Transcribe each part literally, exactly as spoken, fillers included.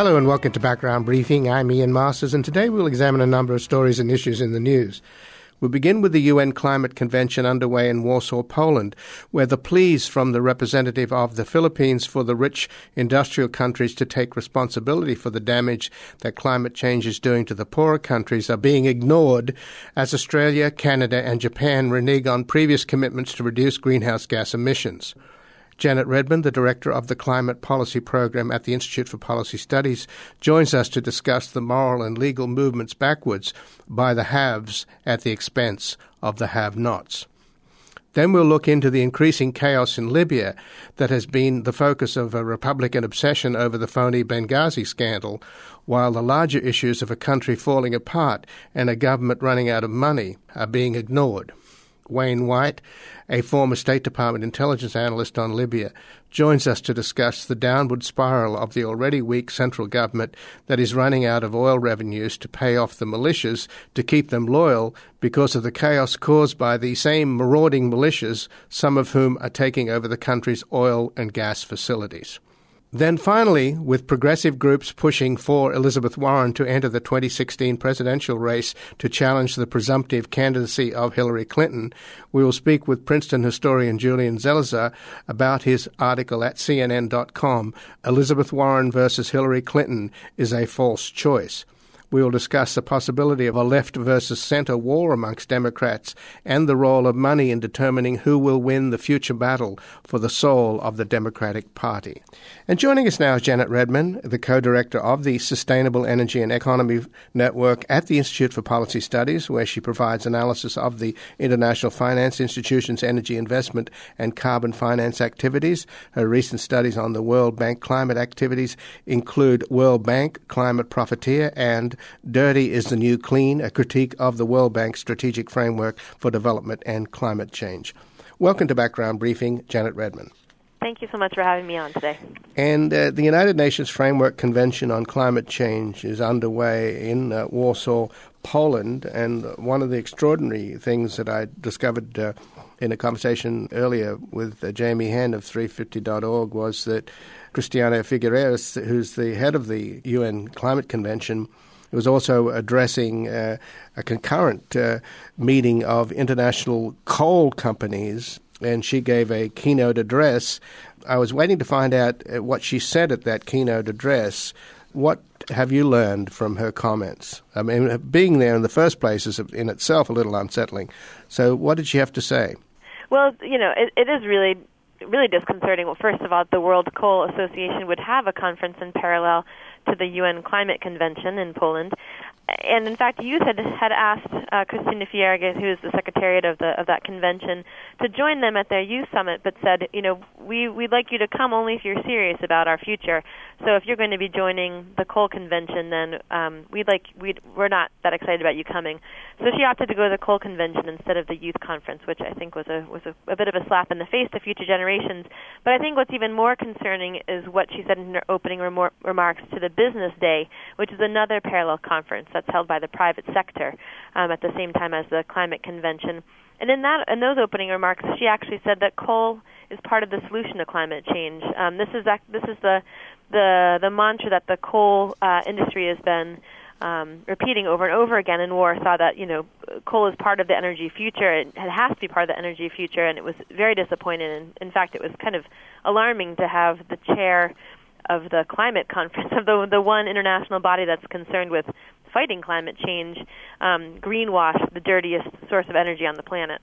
Hello and welcome to Background Briefing. I'm Ian Masters, and today we'll examine a number of stories and issues in the news. We'll begin with the U N Climate Convention underway in Warsaw, Poland, where the pleas from the representative of the Philippines for the rich industrial countries to take responsibility for the damage that climate change is doing to the poorer countries are being ignored as Australia, Canada and Japan renege on previous commitments to reduce greenhouse gas emissions. Janet Redmond, the Director of the Climate Policy Program at the Institute for Policy Studies, joins us to discuss the moral and legal movements backwards by the haves at the expense of the have-nots. Then we'll look into the increasing chaos in Libya that has been the focus of a Republican obsession over the phony Benghazi scandal, while the larger issues of a country falling apart and a government running out of money are being ignored. Wayne White, a former State Department intelligence analyst on Libya, joins us to discuss the downward spiral of the already weak central government that is running out of oil revenues to pay off the militias to keep them loyal because of the chaos caused by the same marauding militias, some of whom are taking over the country's oil and gas facilities. Then finally, with progressive groups pushing for Elizabeth Warren to enter the twenty sixteen presidential race to challenge the presumptive candidacy of Hillary Clinton, we will speak with Princeton historian Julian Zelizer about his article at C N N dot com, Elizabeth Warren versus Hillary Clinton is a false choice. We will discuss the possibility of a left versus center war amongst Democrats and the role of money in determining who will win the future battle for the soul of the Democratic Party. And joining us now is Janet Redmond, the co-director of the Sustainable Energy and Economy Network at the Institute for Policy Studies, where she provides analysis of the International Finance Institution's energy investment and carbon finance activities. Her recent studies on the World Bank climate activities include World Bank, Climate Profiteer, and Dirty is the New Clean, a critique of the World Bank Strategic Framework for Development and Climate Change. Welcome to Background Briefing, Janet Redmond. Thank you so much for having me on today. And uh, the United Nations Framework Convention on Climate Change is underway in uh, Warsaw, Poland, and one of the extraordinary things that I discovered uh, in a conversation earlier with uh, Jamie Henn of three fifty dot org was that Cristiana Figueres, who's the head of the U N Climate Convention, was also addressing uh, a concurrent uh, meeting of international coal companies, and she gave a keynote address. I was waiting to find out what she said at that keynote address. What have you learned from her comments? I mean, being there in the first place is in itself a little unsettling. So what did she have to say? Well, you know, it, it is really, really disconcerting. Well, first of all, the World Coal Association would have a conference in parallel to the U N Climate Convention in Poland. And in fact, youth had had asked uh, Cristina Figueres, who is the secretariat of the of that convention, to join them at their youth summit, but said, you know, we we'd like you to come only if you're serious about our future. So if you're going to be joining the coal convention, then um, we'd like we'd we're not that excited about you coming. So she opted to go to the coal convention instead of the youth conference, which I think was a was a, a bit of a slap in the face to future generations. But I think what's even more concerning is what she said in her opening remor- remarks to the Business Day, which is another parallel conference that's held by the private sector um, at the same time as the climate convention. And in that, in those opening remarks, she actually said that coal is part of the solution to climate change. Um, this is this is the the the mantra that the coal uh, industry has been um, repeating over and over again in Warsaw. That you know, coal is part of the energy future. It has to be part of the energy future, and it was very disappointing. And in fact, it was kind of alarming to have the chair of the climate conference, of the the one international body that's concerned with fighting climate change, um, greenwash the dirtiest source of energy on the planet.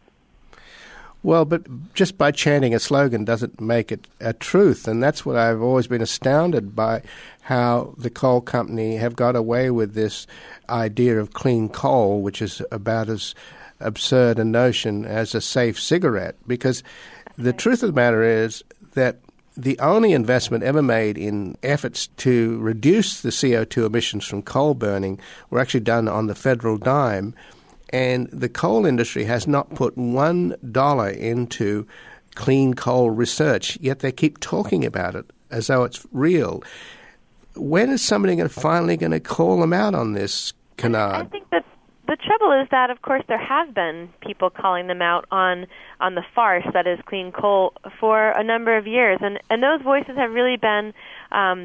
Well, but just by chanting a slogan doesn't make it a truth, and that's what I've always been astounded by, how the coal company have got away with this idea of clean coal, which is about as absurd a notion as a safe cigarette, because the truth of the matter is that the only investment ever made in efforts to reduce the C O two emissions from coal burning were actually done on the federal dime. And the coal industry has not put one dollar into clean coal research, yet they keep talking about it as though it's real. When is somebody gonna, finally going to call them out on this canard? I think that the trouble is that, of course, there have been people calling them out on on the farce that is clean coal for a number of years, and and those voices have really been um, the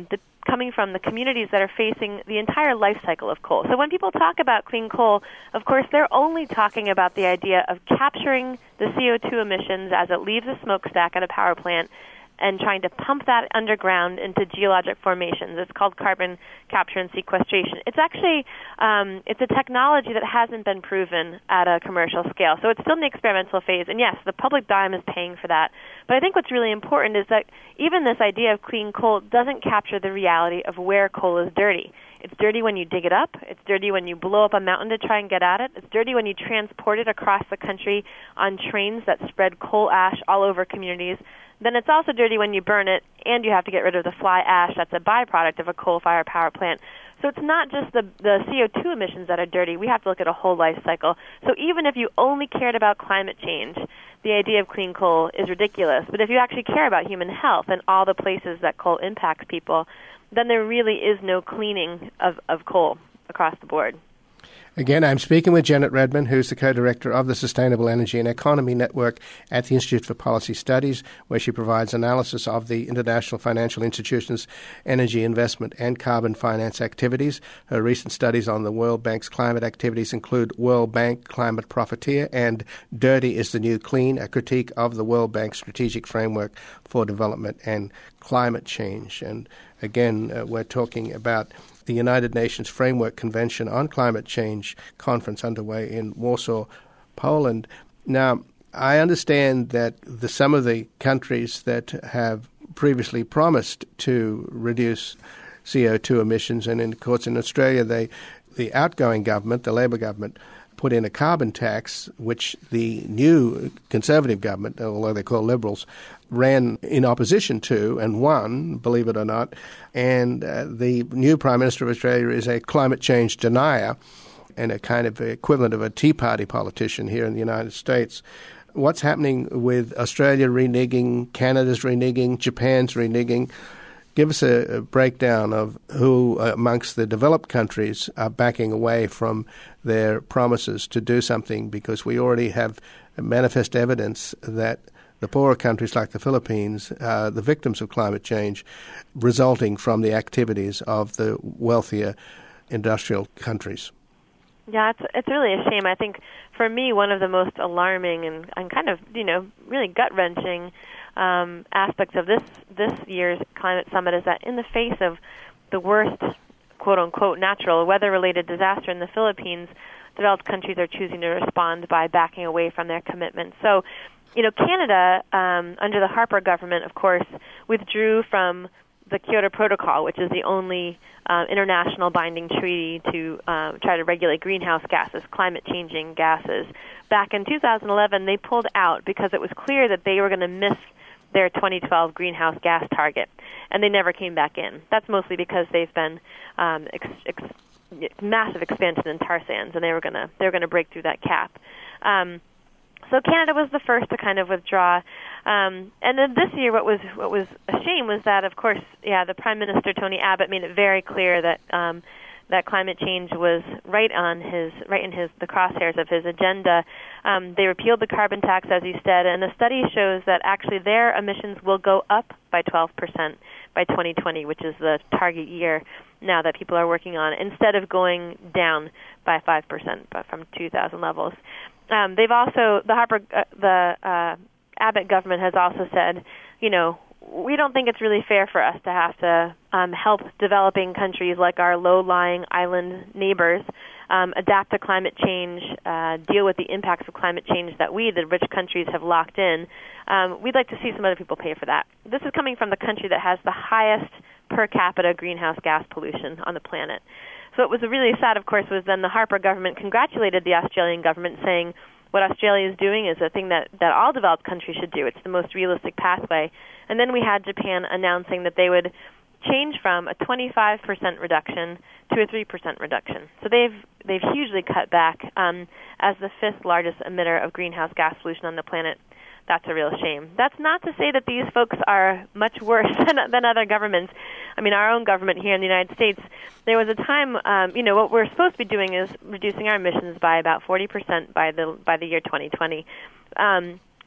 coming from the communities that are facing the entire life cycle of coal. So when people talk about clean coal, of course, they're only talking about the idea of capturing the C O two emissions as it leaves a smokestack at a power plant and trying to pump that underground into geologic formations. It's called carbon capture and sequestration. It's actually um, it's a technology that hasn't been proven at a commercial scale. So it's still in the experimental phase. And yes, the public dime is paying for that. But I think what's really important is that even this idea of clean coal doesn't capture the reality of where coal is dirty. It's dirty when you dig it up. It's dirty when you blow up a mountain to try and get at it. It's dirty when you transport it across the country on trains that spread coal ash all over communities. Then it's also dirty when you burn it, and you have to get rid of the fly ash that's a byproduct of a coal-fired power plant. So it's not just the, the C O two emissions that are dirty. We have to look at a whole life cycle. So even if you only cared about climate change, the idea of clean coal is ridiculous. But if you actually care about human health and all the places that coal impacts people, then there really is no cleaning of, of coal across the board. Again, I'm speaking with Janet Redman, who's the co-director of the Sustainable Energy and Economy Network at the Institute for Policy Studies, where she provides analysis of the international financial institutions' energy investment and carbon finance activities. Her recent studies on the World Bank's climate activities include World Bank Climate Profiteer and Dirty is the New Clean, a critique of the World Bank's strategic framework for development and climate change. And again, uh, we're talking about the United Nations Framework Convention on Climate Change conference underway in Warsaw, Poland. Now, I understand that the, some of the countries that have previously promised to reduce C O two emissions, and in, of course in Australia, they, the outgoing government, the Labor government, put in a carbon tax, which the new Conservative government, although they're called Liberals, ran in opposition to and won, believe it or not. And uh, the new Prime Minister of Australia is a climate change denier and a kind of equivalent of a Tea Party politician here in the United States. What's happening with Australia reneging, Canada's reneging, Japan's reneging? Give us a, a breakdown of who uh, amongst the developed countries are backing away from their promises to do something, because we already have manifest evidence that the poorer countries like the Philippines are the victims of climate change resulting from the activities of the wealthier industrial countries. Yeah, it's it's really a shame. I think for me, one of the most alarming and, and kind of, you know, really gut-wrenching um, aspects of this this year's climate summit is that in the face of the worst, quote-unquote, natural weather-related disaster in the Philippines, developed countries are choosing to respond by backing away from their commitments. So, you know, Canada, um, under the Harper government, of course, withdrew from the Kyoto Protocol, which is the only uh, international binding treaty to uh, try to regulate greenhouse gases, climate-changing gases. Back in two thousand eleven, they pulled out because it was clear that they were going to miss their twenty twelve greenhouse gas target, and they never came back in. That's mostly because they've been um, ex- ex- massive expansion in tar sands, and they were going to they were going to break through that cap. Um, So Canada was the first to kind of withdraw, um, and then this year, what was what was a shame was that, of course, yeah, the Prime Minister Tony Abbott made it very clear that um, that climate change was right on his right in his the crosshairs of his agenda. Um, they repealed the carbon tax, as he said, and the study shows that actually their emissions will go up by twelve percent by twenty twenty, which is the target year now that people are working on, instead of going down by five percent from two thousand levels. Um, they've also, the Harper, uh, the uh, Abbott government has also said, you know, we don't think it's really fair for us to have to um, help developing countries like our low-lying island neighbors um, adapt to climate change, uh, deal with the impacts of climate change that we, the rich countries, have locked in. Um, we'd like to see some other people pay for that. This is coming from the country that has the highest per capita greenhouse gas pollution on the planet. So what was really sad, of course, was then the Harper government congratulated the Australian government, saying what Australia is doing is a thing that, that all developed countries should do. It's the most realistic pathway. And then we had Japan announcing that they would change from a twenty-five percent reduction to a three percent reduction. So they've they've hugely cut back um, as the fifth largest emitter of greenhouse gas pollution on the planet. That's a real shame. That's not to say that these folks are much worse than, than other governments. I mean, our own government here in the United States, there was a time, um, you know, what we're supposed to be doing is reducing our emissions by about forty percent by the by the year twenty twenty. Um,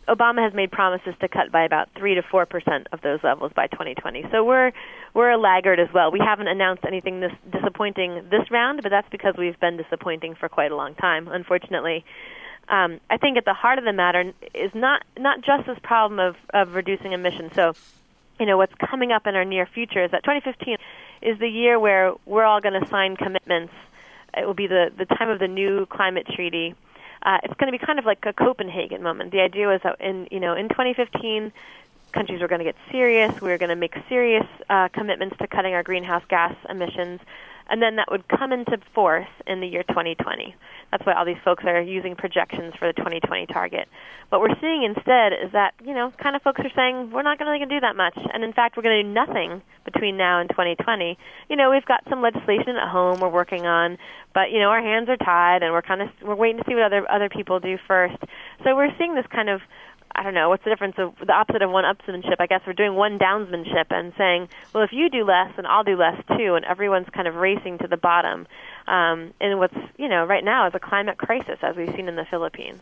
Obama has made promises to cut by about three to four percent of those levels by twenty twenty. So we're we're a laggard as well. We haven't announced anything this disappointing this round, but that's because we've been disappointing for quite a long time, unfortunately. Um, I think at the heart of the matter is not not just this problem of, of reducing emissions. So, you know, what's coming up in our near future is that twenty fifteen is the year where we're all going to sign commitments. It will be the, the time of the new climate treaty. Uh, it's going to be kind of like a Copenhagen moment. The idea was that in you know in twenty fifteen, countries were going to get serious. We were going to make serious uh, commitments to cutting our greenhouse gas emissions, and then that would come into force in the year twenty twenty. That's why all these folks are using projections for the twenty twenty target. What we're seeing instead is that you know kind of folks are saying we're not going to do that much, and in fact we're going to do nothing between now and twenty twenty. You know we've got some legislation at home we're working on, but you know our hands are tied, and we're kind of we're waiting to see what other other people do first. So we're seeing this kind of I don't know, what's the difference of the opposite of one-upsmanship? I guess we're doing one downsmanship and saying, well, if you do less, then I'll do less too, and everyone's kind of racing to the bottom. Um, and what's, you know, right now is a climate crisis, as we've seen in the Philippines.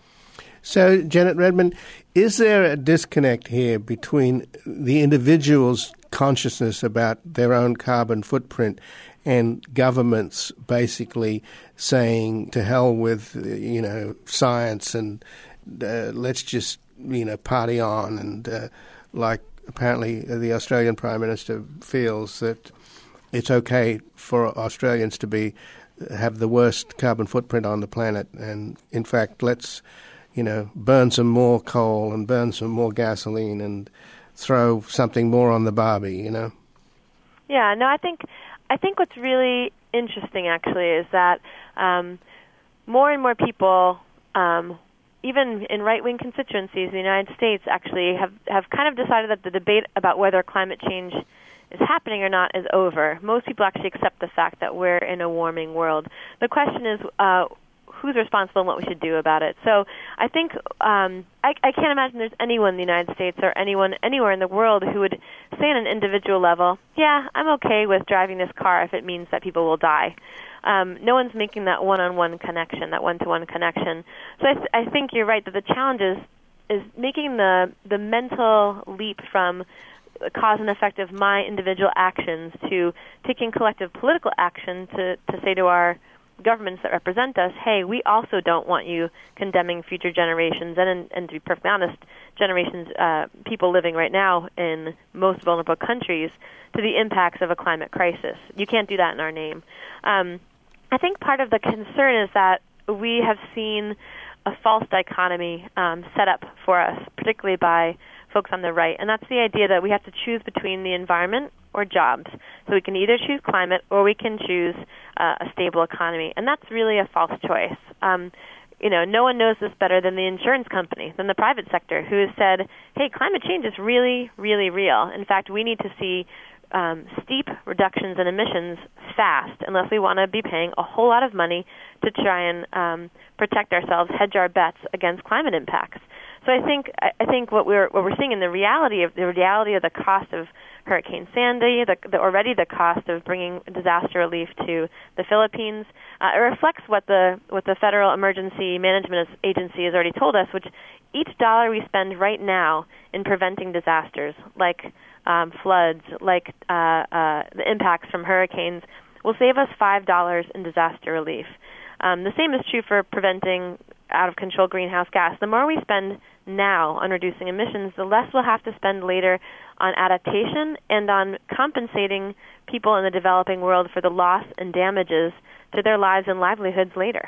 So, Janet Redman, is there a disconnect here between the individual's consciousness about their own carbon footprint and governments basically saying to hell with, you know, science and Uh, let's just, you know, party on, and uh, like apparently the Australian Prime Minister feels that it's okay for Australians to be have the worst carbon footprint on the planet, and in fact, let's, you know, burn some more coal and burn some more gasoline and throw something more on the barbie, you know? Yeah, no, I think I think what's really interesting actually is that um, more and more people. Um, Even in right-wing constituencies in the United States actually have, have kind of decided that the debate about whether climate change is happening or not is over. Most people actually accept the fact that we're in a warming world. The question is uh, who's responsible and what we should do about it. So I think um, I, I can't imagine there's anyone in the United States or anyone anywhere in the world who would say on an individual level, yeah, I'm okay with driving this car if it means that people will die. Um, no one's making that one-on-one connection, that one-to-one connection. So I, th- I think you're right that the challenge is, is making the, the mental leap from cause and effect of my individual actions to taking collective political action to, to say to our governments that represent us, hey, we also don't want you condemning future generations and, and to be perfectly honest, generations, uh, people living right now in most vulnerable countries to the impacts of a climate crisis. You can't do that in our name. Um, I think part of the concern is that we have seen a false dichotomy um, set up for us, particularly by folks on the right, and that's the idea that we have to choose between the environment or jobs. So we can either choose climate or we can choose uh, a stable economy, and that's really a false choice. Um, you know, no one knows this better than the insurance company, than the private sector, who has said, hey, climate change is really, really real. In fact, we need to see Um, steep reductions in emissions fast, unless we want to be paying a whole lot of money to try and um, protect ourselves, hedge our bets against climate impacts. So I think I think what we're what we're seeing in the reality of the reality of the cost of Hurricane Sandy, the, the already the cost of bringing disaster relief to the Philippines, uh, it reflects what the what the Federal Emergency Management Agency has already told us, which each dollar we spend right now in preventing disasters like Um, floods, like uh, uh, the impacts from hurricanes, will save us five dollars in disaster relief. Um, the same is true for preventing out-of-control greenhouse gas. The more we spend now on reducing emissions, the less we'll have to spend later on adaptation and on compensating people in the developing world for the loss and damages to their lives and livelihoods later.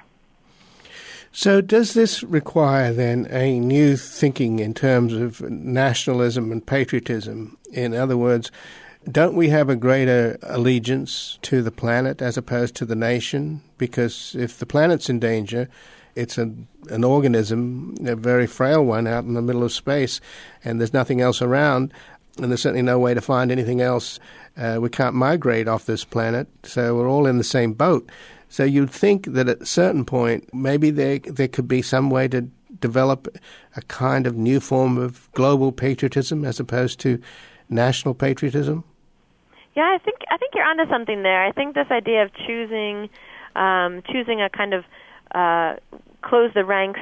So does this require then a new thinking in terms of nationalism and patriotism? In other words, don't we have a greater allegiance to the planet as opposed to the nation? Because if the planet's in danger, it's a, an organism, a very frail one out in the middle of space, and there's nothing else around, and there's certainly no way to find anything else. Uh, we can't migrate off this planet, so we're all in the same boat. So you'd think that at a certain point, maybe there there could be some way to develop a kind of new form of global patriotism as opposed to national patriotism? Yeah, I think I think you're onto something there. I think this idea of choosing um, choosing a kind of uh, close the ranks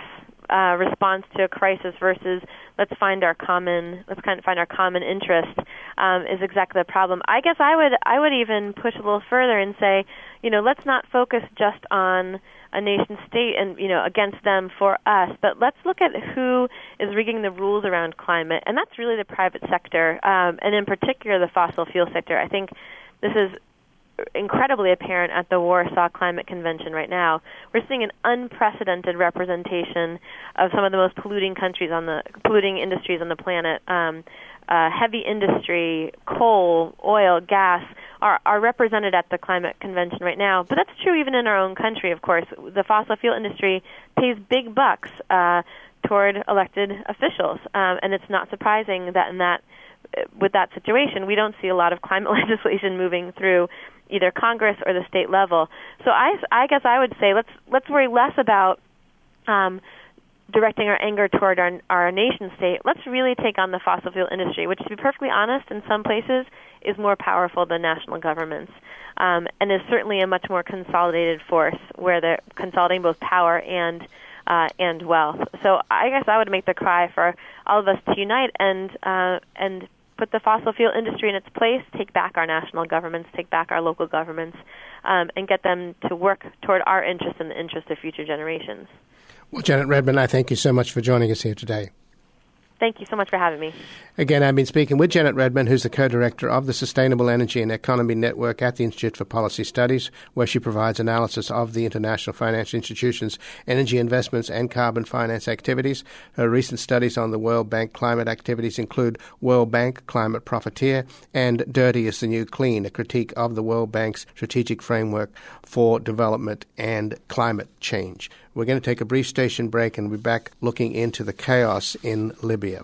uh, response to a crisis versus let's find our common let's kind of find our common interest um, is exactly the problem. I guess I would I would even push a little further and say, you know, let's not focus just on a nation state and, you know, against them for us, but let's look at who is rigging the rules around climate, and that's really the private sector, um, and in particular the fossil fuel sector. I think this is incredibly apparent at the Warsaw Climate Convention right now. We're seeing an unprecedented representation of some of the most polluting countries on the polluting industries on the planet. Um, uh, heavy industry, coal, oil, gas are, are represented at the climate convention right now. But that's true even in our own country, of course. The fossil fuel industry pays big bucks uh, toward elected officials, um, and it's not surprising that in that with that situation, we don't see a lot of climate legislation moving through either Congress or the state level. So I, I guess I would say let's let's worry less about um, directing our anger toward our, our nation state. Let's really take on the fossil fuel industry, which, to be perfectly honest, in some places is more powerful than national governments, um, and is certainly a much more consolidated force where they're consolidating both power and uh, and wealth. So I guess I would make the cry for all of us to unite and uh, and put the fossil fuel industry in its place, take back our national governments, take back our local governments, um, and get them to work toward our interests and the interests of future generations. Well, Janet Redman, I thank you so much for joining us here today. Thank you so much for having me. Again, I've been speaking with Janet Redman, who's the co-director of the Sustainable Energy and Economy Network at the Institute for Policy Studies, where she provides analysis of the international financial institutions' energy investments and carbon finance activities. Her recent studies on the World Bank climate activities include World Bank Climate Profiteer and Dirty is the New Clean, a critique of the World Bank's strategic framework for development and climate change. We're going to take a brief station break and we'll be back looking into the chaos in Libya.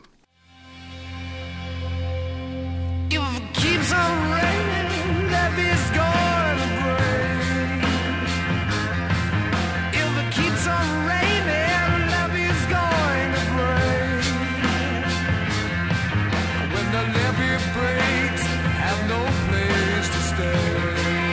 If it keeps on raining, Levy's gonna break. If it keeps on raining, Levy's going to break. When the levee breaks, have no place to stay.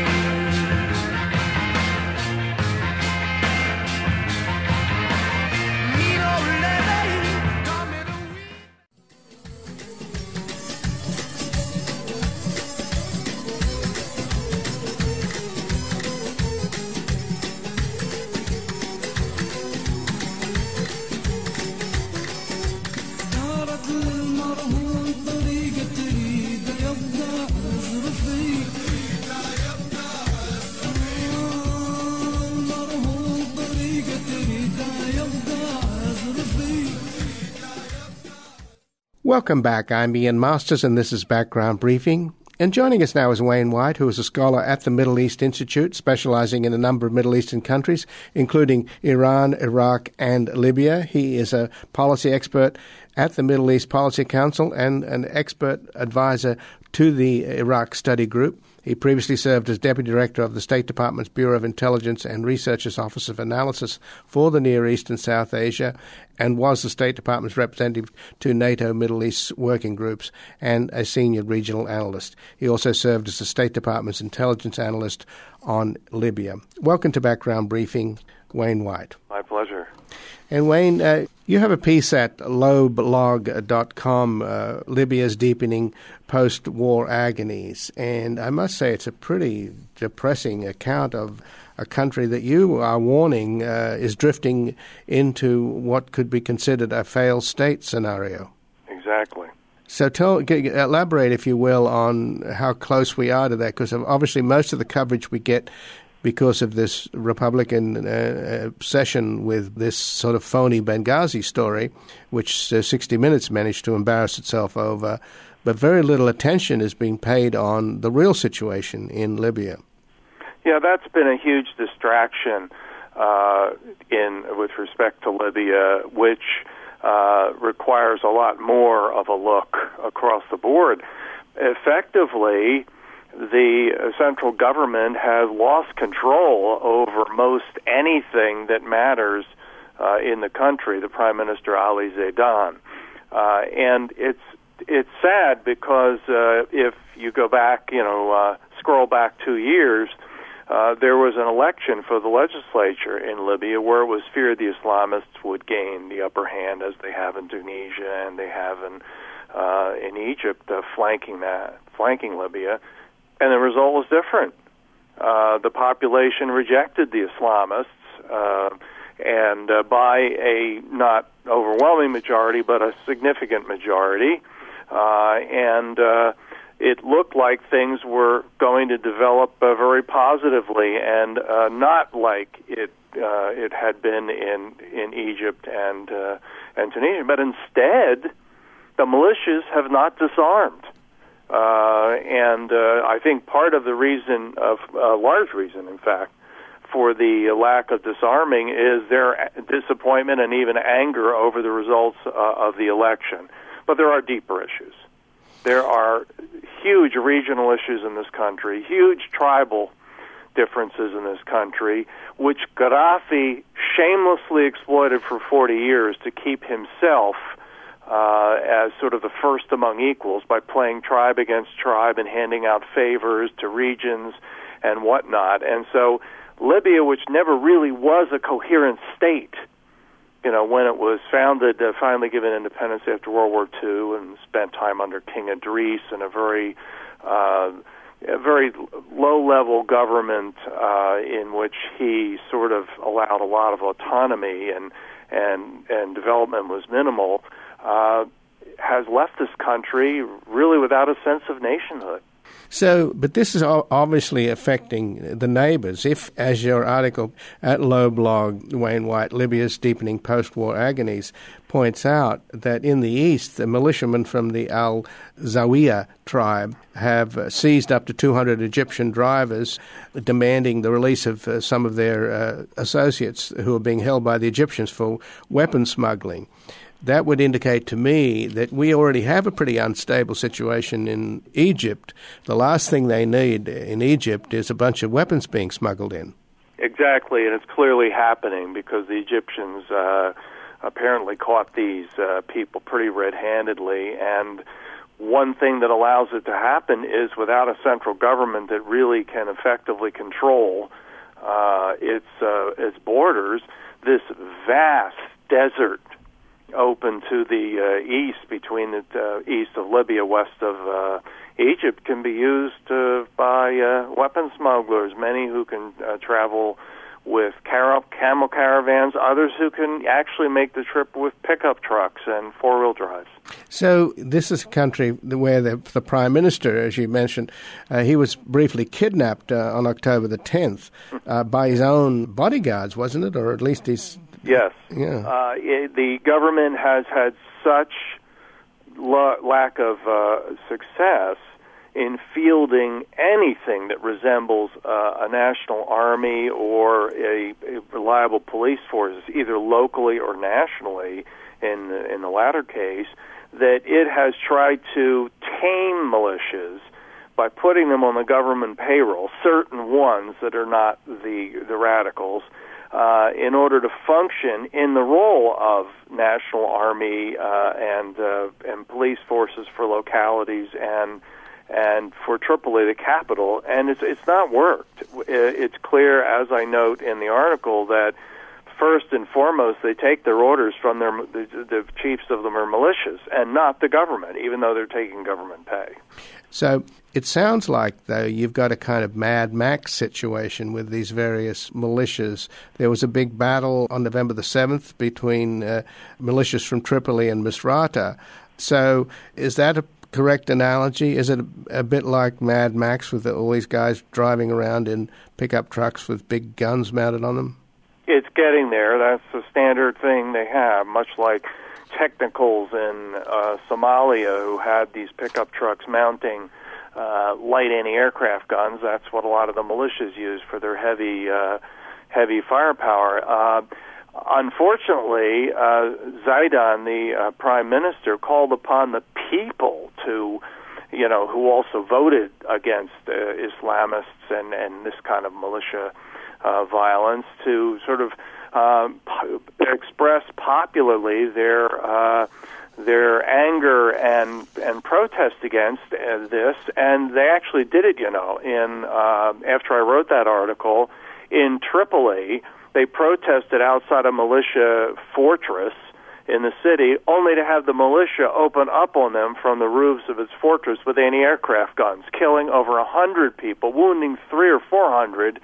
Welcome back. I'm Ian Masters, and this is Background Briefing. And joining us now is Wayne White, who is a scholar at the Middle East Institute, specializing in a number of Middle Eastern countries, including Iran, Iraq, and Libya. He is a policy expert at the Middle East Policy Council and an expert advisor to the Iraq Study Group. He previously served as Deputy Director of the State Department's Bureau of Intelligence and Research's Office of Analysis for the Near East and South Asia, and was the State Department's representative to NATO Middle East working groups and a senior regional analyst. He also served as the State Department's intelligence analyst on Libya. Welcome to Background Briefing, Wayne White. My pleasure. And Wayne, uh, you have a piece at loblog dot com, uh, Libya's Deepening Post-War Agonies, and I must say it's a pretty depressing account of a country that you are warning uh, is drifting into what could be considered a failed state scenario. Exactly. So tell, elaborate, if you will, on how close we are to that, because obviously most of the coverage we get because of this Republican uh, obsession with this sort of phony Benghazi story, which uh, sixty minutes managed to embarrass itself over, but very little attention is being paid on the real situation in Libya. Yeah, that's been a huge distraction uh, in with respect to Libya, which uh, requires a lot more of a look across the board. Effectively, the central government has lost control over most anything that matters uh, in the country, the Prime Minister Ali Zaidan. Uh, and it's it's sad because uh, if you go back, you know, uh, scroll back two years, uh, there was an election for the legislature in Libya where it was feared the Islamists would gain the upper hand, as they have in Tunisia and they have in uh, in Egypt, uh, flanking that, flanking Libya, and the result was different. Uh, the population rejected the Islamists, uh, and uh, by a not overwhelming majority, but a significant majority, uh, and uh, it looked like things were going to develop uh, very positively, and uh, not like it uh, it had been in in Egypt and uh, and Tunisia, but instead, the militias have not disarmed. Uh, and uh, I think part of the reason, of a uh, large reason, in fact, for the lack of disarming is their disappointment and even anger over the results uh, of the election. But there are deeper issues. There are huge regional issues in this country, huge tribal differences in this country, which Gaddafi shamelessly exploited for forty years to keep himself Uh, as sort of the first among equals by playing tribe against tribe and handing out favors to regions and whatnot. And so Libya, which never really was a coherent state, you know, when it was founded, uh, finally given independence after World War Two, and spent time under King Idris in a very uh, a very low-level government uh, in which he sort of allowed a lot of autonomy and and and development was minimal. Uh, has left this country really without a sense of nationhood. So, but this is obviously affecting the neighbors. If, as your article at Low Blog, Wayne White, Libya's Deepening Post-War Agonies, points out that in the east, the militiamen from the Al-Zawiya tribe have uh, seized up to two hundred Egyptian drivers, demanding the release of uh, some of their uh, associates who are being held by the Egyptians for weapon smuggling. That would indicate to me that we already have a pretty unstable situation in Egypt. The last thing they need in Egypt is a bunch of weapons being smuggled in. Exactly, and it's clearly happening because the Egyptians uh, apparently caught these uh, people pretty red-handedly. And one thing that allows it to happen is without a central government that really can effectively control uh, its uh, its borders, this vast desert open to the uh, east, between the uh, east of Libya, west of uh, Egypt, can be used uh, by uh, weapon smugglers, many who can uh, travel with car- camel caravans, others who can actually make the trip with pickup trucks and four-wheel drives. So this is a country where the, the Prime Minister, as you mentioned, uh, he was briefly kidnapped uh, on October the tenth uh, by his own bodyguards, wasn't it? Or at least he's... Yes. Yeah. Uh, it, the government has had such lo- lack of uh, success in fielding anything that resembles uh, a national army or a, a reliable police force, either locally or nationally, in the, in the latter case, that it has tried to tame militias by putting them on the government payroll, certain ones that are not the the radicals, uh, in order to function in the role of national army uh, and uh, and police forces for localities and and for Tripoli, the capital. And it's it's not worked. It's clear, as I note in the article, that first and foremost, they take their orders from their the, the chiefs of them are militias and not the government, even though they're taking government pay. So it sounds like, though, you've got a kind of Mad Max situation with these various militias. There was a big battle on November the seventh between uh, militias from Tripoli and Misrata. So is that a correct analogy? Is it a, a bit like Mad Max with the, all these guys driving around in pickup trucks with big guns mounted on them? It's getting there. That's the standard thing they have, much like technicals in uh, Somalia who had these pickup trucks mounting uh, light anti-aircraft guns. That's what a lot of the militias use for their heavy uh, heavy firepower. Uh, unfortunately, uh, Zaidan, the uh, prime minister, called upon the people to, you know, who also voted against uh, Islamists and, and this kind of militia uh, violence, to sort of Um, po- express popularly their uh, their anger and and protest against uh, this, and they actually did it. You know, in uh, after I wrote that article in Tripoli, they protested outside a militia fortress in the city, only to have the militia open up on them from the roofs of its fortress with anti-aircraft guns, killing over a hundred people, wounding three or four hundred,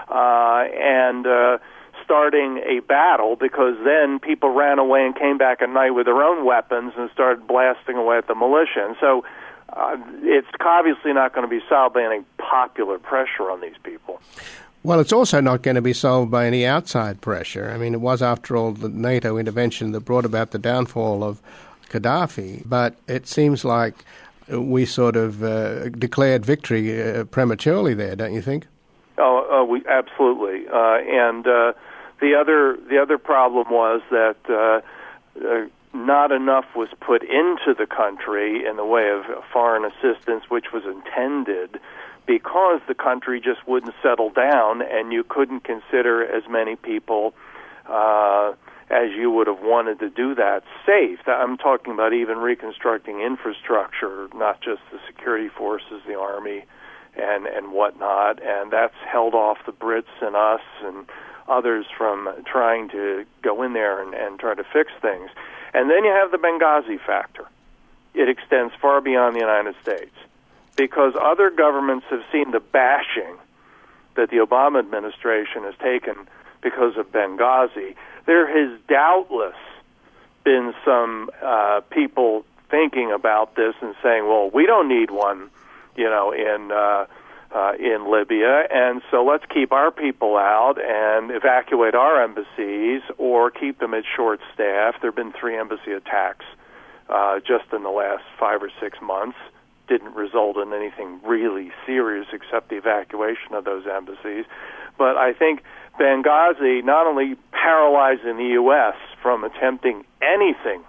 uh, and uh, starting a battle, because then people ran away and came back at night with their own weapons and started blasting away at the militia. And so uh, it's obviously not going to be solved by any popular pressure on these people. Well, it's also not going to be solved by any outside pressure. I mean, it was, after all, the NATO intervention that brought about the downfall of Gaddafi. But it seems like we sort of uh, declared victory uh, prematurely there, don't you think? Oh, oh we absolutely. Uh, and uh, the other the other problem was that uh, uh, not enough was put into the country in the way of foreign assistance, which was intended, because the country just wouldn't settle down, and you couldn't consider as many people uh, as you would have wanted to do that safe. I'm talking about even reconstructing infrastructure, not just the security forces, the army, and, and whatnot, and that's held off the Brits and us and others from trying to go in there and, and try to fix things. And then you have the Benghazi factor. It extends far beyond the United States, because other governments have seen the bashing that the Obama administration has taken because of Benghazi. There has doubtless been some uh, people thinking about this and saying, well, we don't need one, you know, in uh, uh, in Libya, and so let's keep our people out and evacuate our embassies or keep them at short staff. There have been three embassy attacks uh, just in the last five or six months. Didn't result in anything really serious except the evacuation of those embassies. But I think Benghazi not only paralyzing the U S from attempting anything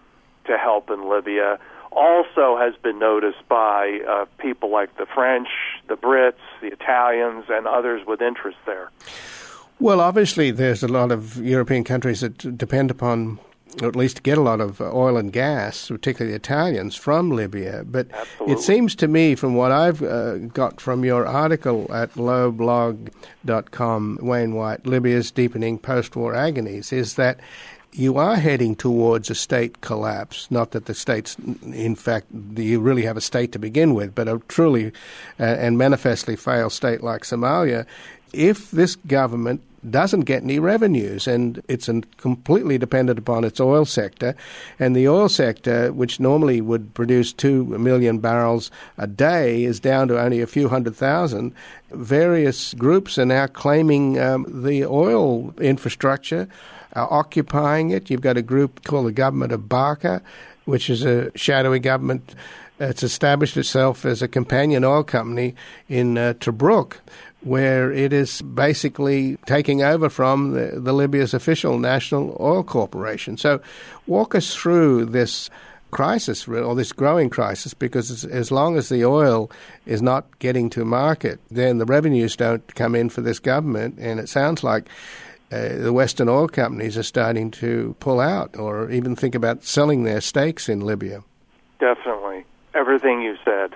to help in Libya, also has been noticed by uh, people like the French, the Brits, the Italians, and others with interest there. Well, obviously there's a lot of European countries that depend upon, or at least get a lot of oil and gas, particularly the Italians, from Libya. But Absolutely. It seems to me, from what I've uh, got from your article at low blog dot com, Wayne White, Libya's Deepening Post-War Agonies, is that you are heading towards a state collapse. Not that the states, in fact, you really have a state to begin with, but a truly uh, and manifestly failed state like Somalia. If this government doesn't get any revenues, and it's an completely dependent upon its oil sector, and the oil sector, which normally would produce two million barrels a day, is down to only a few hundred thousand. Various groups are now claiming um, the oil infrastructure, uh, occupying it. You've got a group called the Government of Barca, which is a shadowy government. It's established itself as a companion oil company in uh, Tobruk, where it is basically taking over from the, the Libya's official National Oil Corporation. So walk us through this crisis, or this growing crisis, because as long as the oil is not getting to market, then the revenues don't come in for this government, and it sounds like uh, the Western oil companies are starting to pull out or even think about selling their stakes in Libya. Definitely. Everything you said.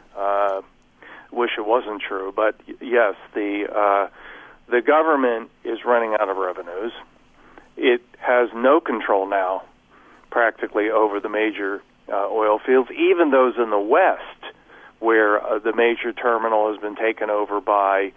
Uh wish it wasn't true, but yes, the uh, the government is running out of revenues. It has no control now, practically, over the major uh, oil fields, even those in the West, where uh, the major terminal has been taken over by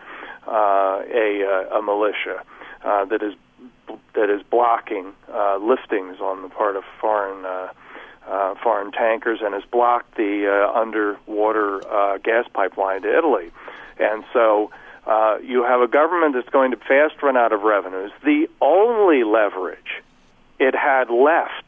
uh, a, uh, a militia uh, that is that is blocking uh, liftings on the part of foreign uh, Uh, foreign tankers, and has blocked the uh, underwater uh, gas pipeline to Italy. And so uh, you have a government that's going to fast run out of revenues. The only leverage it had left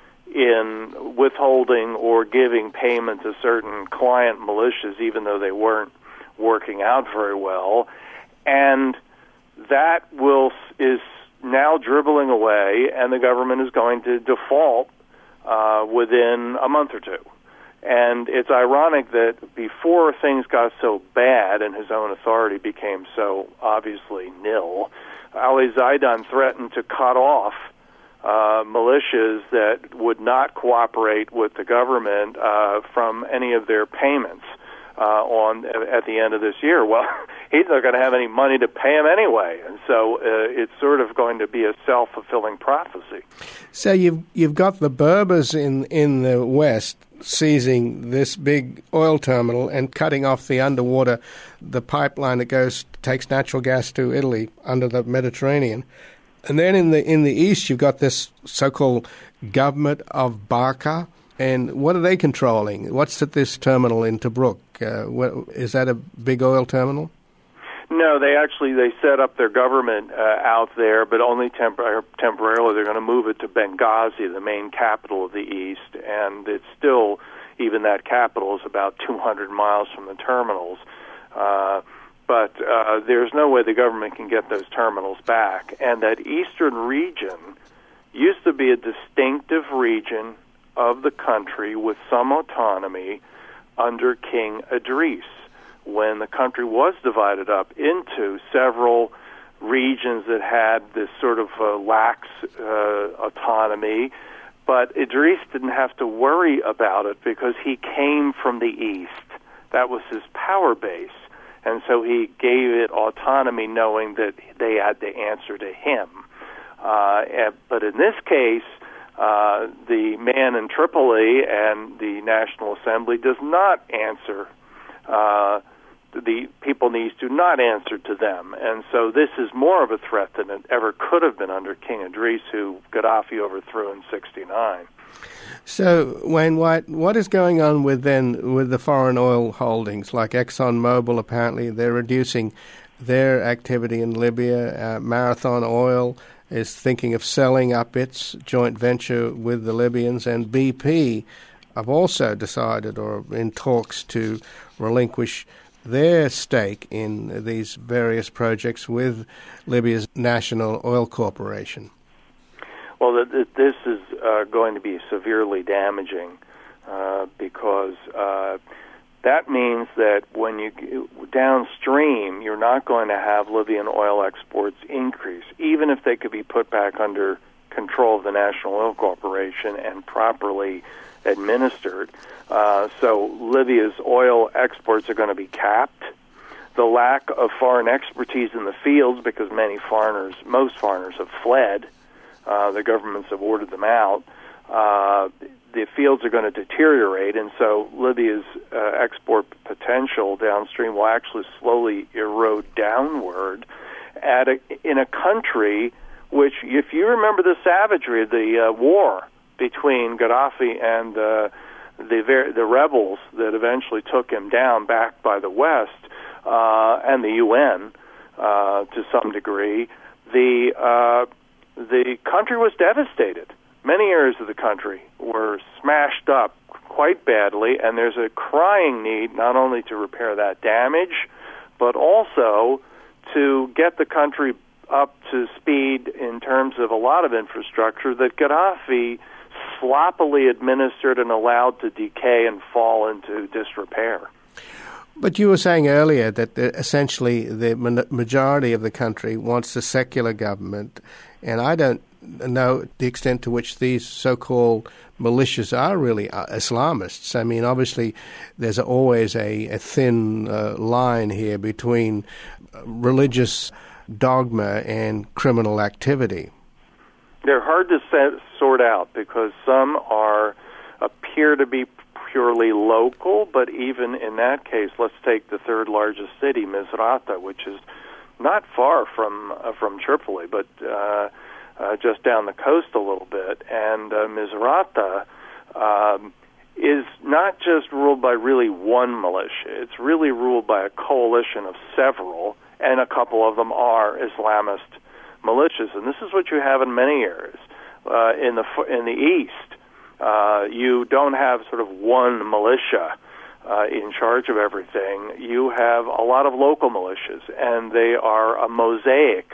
in withholding or giving payment to certain client militias, even though they weren't working out very well, and that will is now dribbling away, and the government is going to default Uh, within a month or two. And it's ironic that before things got so bad and his own authority became so obviously nil, Ali Zaidan threatened to cut off uh, militias that would not cooperate with the government uh, from any of their payments uh, on at the end of this year. Well, he's not going to have any money to pay him anyway, and so uh, it's sort of going to be a self-fulfilling prophecy. So you've you've got the Berbers in in the west seizing this big oil terminal and cutting off the underwater, the pipeline that goes takes natural gas to Italy under the Mediterranean. And then in the in the east, you've got this so-called government of Barca. And what are they controlling? What's at this terminal in Tobruk? Uh, what, is that a big oil terminal? No, they actually they set up their government uh, out there, but only tempor- temporarily. They're going to move it to Benghazi, the main capital of the east, and it's still, even that capital is about two hundred miles from the terminals. Uh, but uh, there's no way the government can get those terminals back. And that eastern region used to be a distinctive region of the country with some autonomy under King Idris, when the country was divided up into several regions that had this sort of uh, lax uh, autonomy. But Idris didn't have to worry about it because he came from the east. That was his power base. And so he gave it autonomy knowing that they had to answer to him. Uh, and, but in this case, uh, the man in Tripoli and the National Assembly does not answer. Uh, the people needs to not answer to them. And so this is more of a threat than it ever could have been under King Idris, who Gaddafi overthrew in sixty-nine. So, Wayne White, what is going on with then with the foreign oil holdings like ExxonMobil? Apparently, they're reducing their activity in Libya. Uh, Marathon Oil is thinking of selling up its joint venture with the Libyans, and B P have also decided or in talks to relinquish their stake in these various projects with Libya's National Oil Corporation. Well, this is uh, going to be severely damaging uh, because uh, that means that when you downstream, you're not going to have Libyan oil exports increase, even if they could be put back under control of the National Oil Corporation and properly administered. Uh, so Libya's oil exports are going to be capped. The lack of foreign expertise in the fields, because many foreigners, most foreigners have fled. Uh, the governments have ordered them out. Uh, the fields are going to deteriorate, and so Libya's uh, export potential downstream will actually slowly erode downward at a, in a country which, if you remember the savagery of the uh, war between Gaddafi and uh, the ver- the rebels that eventually took him down, backed by the West uh, and the U N uh, to some degree, the uh, the country was devastated. Many areas of the country were smashed up quite badly, and there's a crying need not only to repair that damage, but also to get the country up to speed in terms of a lot of infrastructure that Gaddafi sloppily administered and allowed to decay and fall into disrepair. But you were saying earlier that the, essentially the majority of the country wants a secular government, and I don't know the extent to which these so-called militias are really Islamists. I mean, obviously, there's always a, a thin uh, line here between religious dogma and criminal activity. They're hard to set, sort out because some are appear to be purely local, but even in that case, let's take the third largest city, Misrata, which is not far from uh, from Tripoli, but uh, uh, just down the coast a little bit. And uh, Misrata um, is not just ruled by really one militia; it's really ruled by a coalition of several, and a couple of them are Islamist militias. And this is what you have in many areas uh, in the in the east. Uh, you don't have sort of one militia uh, in charge of everything. You have a lot of local militias, and they are a mosaic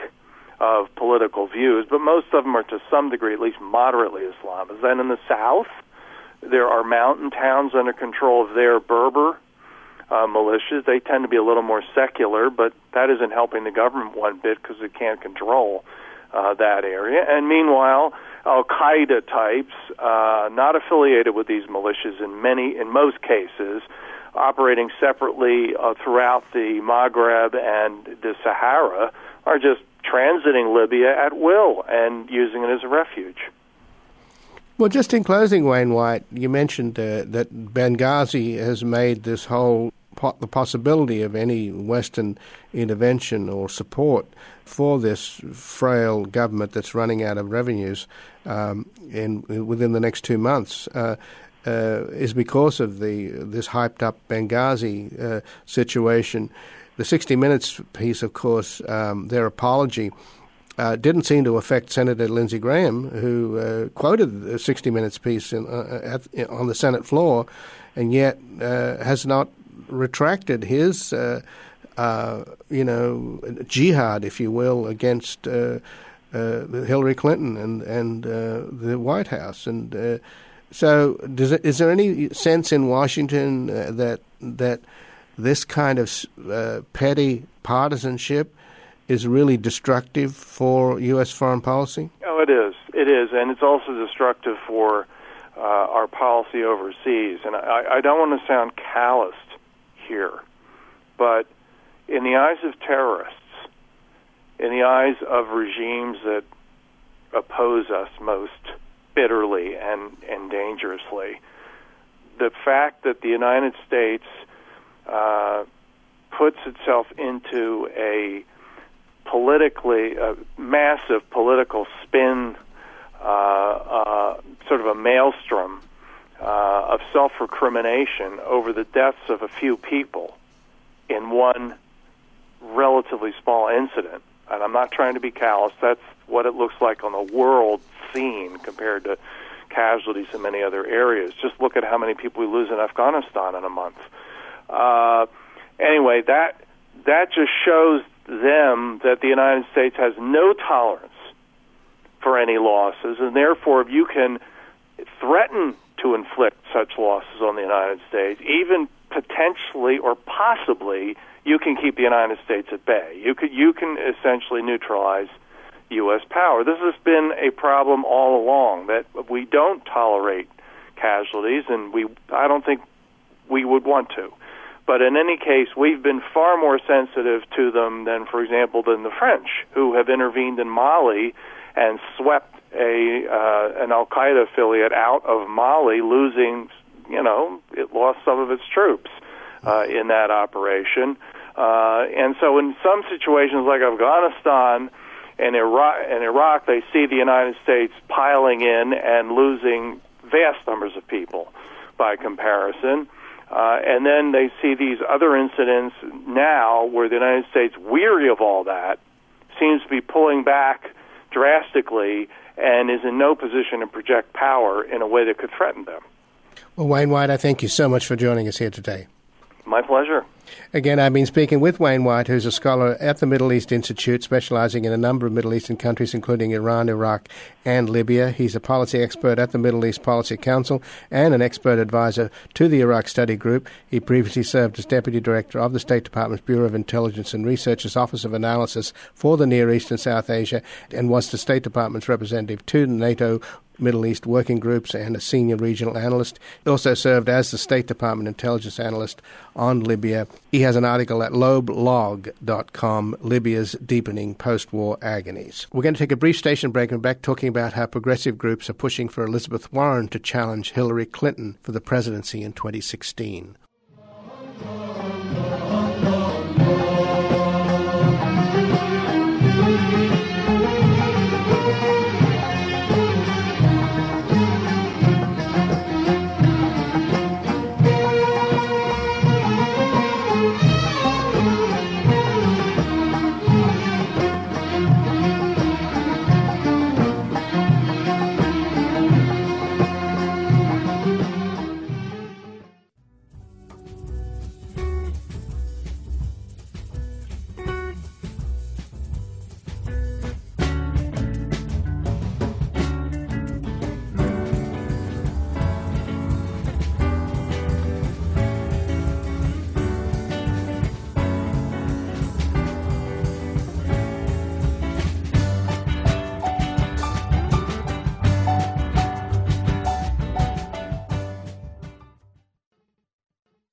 of political views, but most of them are to some degree at least moderately Islamist. Then in the south, there are mountain towns under control of their Berber uh, militias. They tend to be a little more secular, but that isn't helping the government one bit because it can't control uh, that area. And meanwhile, Al-Qaeda types, uh, not affiliated with these militias in many, in most cases, operating separately uh, throughout the Maghreb and the Sahara, are just transiting Libya at will and using it as a refuge. Well, just in closing, Wayne White, you mentioned uh, that Benghazi has made this whole po- the possibility of any Western intervention or support for this frail government that's running out of revenues um, in within the next two months. Uh, Uh, is because of the this hyped-up Benghazi uh, situation. The sixty minutes piece, of course, um, their apology uh, didn't seem to affect Senator Lindsey Graham, who uh, quoted the sixty minutes piece in, uh, at, on the Senate floor, and yet uh, has not retracted his, uh, uh, you know, jihad, if you will, against uh, uh, Hillary Clinton and and uh, the White House. And uh, So, does it, is there any sense in Washington uh, that that this kind of uh, petty partisanship is really destructive for U S foreign policy? Oh, it is. It is, and it's also destructive for uh, our policy overseas. And I, I don't want to sound calloused here, but in the eyes of terrorists, in the eyes of regimes that oppose us most bitterly and, and dangerously, the fact that the United States uh, puts itself into a politically, a massive political spin, uh, uh, sort of a maelstrom uh, of self-recrimination over the deaths of a few people in one relatively small incident. And I'm not trying to be callous. That's what it looks like on the world scene compared to casualties in many other areas. Just look at how many people we lose in Afghanistan in a month. Uh, anyway, that that just shows them that the United States has no tolerance for any losses, and therefore if you can threaten to inflict such losses on the United States, even potentially or possibly, you can keep the United States at bay. You could, you can essentially neutralize U S power. This has been a problem all along, that we don't tolerate casualties, and we I don't think we would want to. But in any case, we've been far more sensitive to them than, for example, than the French, who have intervened in Mali and swept a uh, an Al-Qaeda affiliate out of Mali, losing, you know, it lost some of its troops uh, in that operation. Uh, and so in some situations like Afghanistan and Iraq, and Iraq, they see the United States piling in and losing vast numbers of people by comparison. Uh, and then they see these other incidents now where the United States, weary of all that, seems to be pulling back drastically and is in no position to project power in a way that could threaten them. Well, Wayne White, I thank you so much for joining us here today. My pleasure. Again, I've been speaking with Wayne White, who's a scholar at the Middle East Institute, specializing in a number of Middle Eastern countries, including Iran, Iraq, and Libya. He's a policy expert at the Middle East Policy Council and an expert advisor to the Iraq Study Group. He previously served as Deputy Director of the State Department's Bureau of Intelligence and Research's Office of Analysis for the Near East and South Asia, and was the State Department's representative to the NATO Middle East working groups and a senior regional analyst. He also served as the State Department intelligence analyst on Libya. He has an article at loeb log dot com, Libya's Deepening Post-War Agonies. We're going to take a brief station break and back talking about how progressive groups are pushing for Elizabeth Warren to challenge Hillary Clinton for the presidency in twenty sixteen.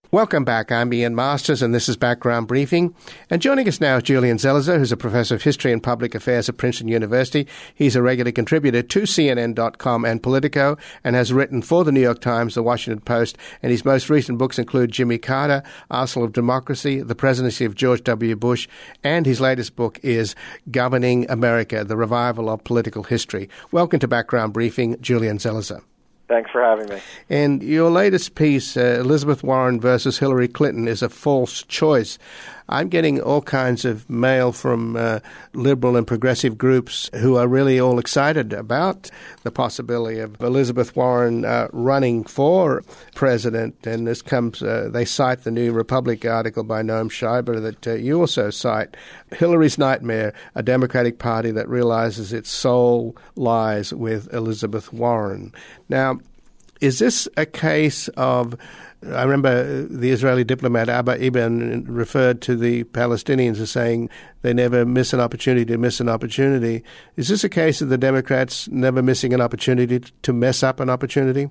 Welcome back. I'm Ian Masters, and this is Background Briefing. And joining us now is Julian Zelizer, who's a professor of history and public affairs at Princeton University. He's a regular contributor to C N N dot com and Politico, and has written for the New York Times, the Washington Post, and his most recent books include Jimmy Carter, Arsenal of Democracy, The Presidency of George W. Bush, and his latest book is Governing America, The Revival of Political History. Welcome to Background Briefing, Julian Zelizer. Thanks for having me. And your latest piece, uh, Elizabeth Warren versus Hillary Clinton, is a false choice. I'm getting all kinds of mail from uh, liberal and progressive groups who are really all excited about the possibility of Elizabeth Warren uh, running for president. And this comes, uh, they cite the New Republic article by Noam Schreiber that uh, you also cite, Hillary's Nightmare, a Democratic Party that realizes its soul lies with Elizabeth Warren. Now, is this a case of, I remember the Israeli diplomat Abba Eban referred to the Palestinians as saying they never miss an opportunity to miss an opportunity. Is this a case of the Democrats never missing an opportunity to mess up an opportunity?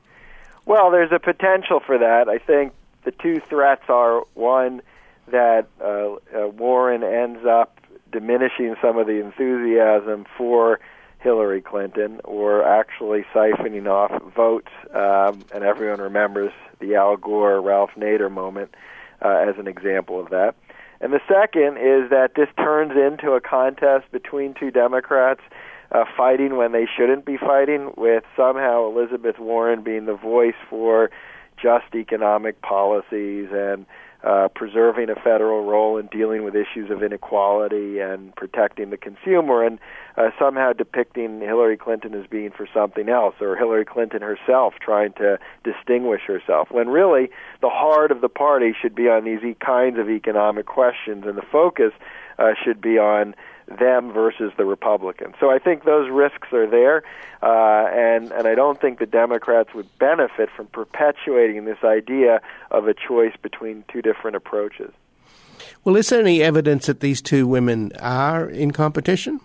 Well, there's a potential for that. I think the two threats are, one, that uh, uh, Warren ends up diminishing some of the enthusiasm for Hillary Clinton, or actually siphoning off votes, um, and everyone remembers the Al Gore, Ralph Nader moment uh, as an example of that. And the second is that this turns into a contest between two Democrats uh, fighting when they shouldn't be fighting, with somehow Elizabeth Warren being the voice for just economic policies and Uh, preserving a federal role in dealing with issues of inequality and protecting the consumer, and uh, somehow depicting Hillary Clinton as being for something else, or Hillary Clinton herself trying to distinguish herself, when really the heart of the party should be on these e- kinds of economic questions, and the focus uh, should be on them versus the Republicans. So I think those risks are there, uh, and, and I don't think the Democrats would benefit from perpetuating this idea of a choice between two different approaches. Well, is there any evidence that these two women are in competition?